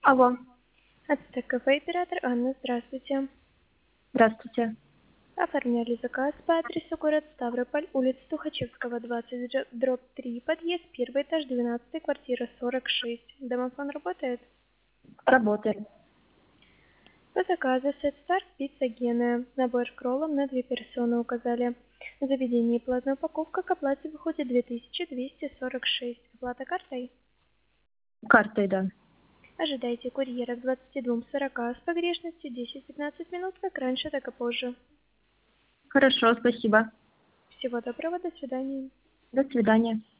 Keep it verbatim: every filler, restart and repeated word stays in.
Алло, Ацтек кафе, оператор Анна, здравствуйте. здравствуйте. Оформляли заказ по адресу город Ставрополь, улица Тухачевского, двадцать, дробь три, подъезд, первый этаж, двенадцатый, квартира сорок шесть. Домофон работает? Работает. По заказу сет старт пицца Гена. Набор кроллов на две персоны указали. Заведение и платная упаковка к оплате выходит две тысячи двести сорок шесть. Оплата картой? Картой, да. Ожидайте курьера к двадцати двум сорока с погрешностью десять-пятнадцать минут, как раньше, так и позже. Хорошо, спасибо. Всего доброго, до свидания. До свидания.